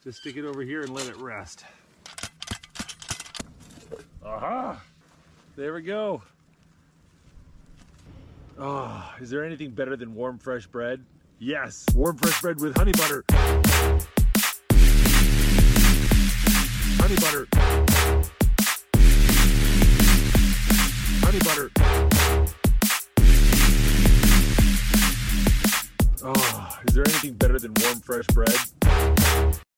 Just stick it over here and let it rest. Aha! There we go. Oh, is there anything better than warm fresh bread? Yes, warm fresh bread with honey butter. Honey butter. Honey butter. Oh, is there anything better than warm fresh bread?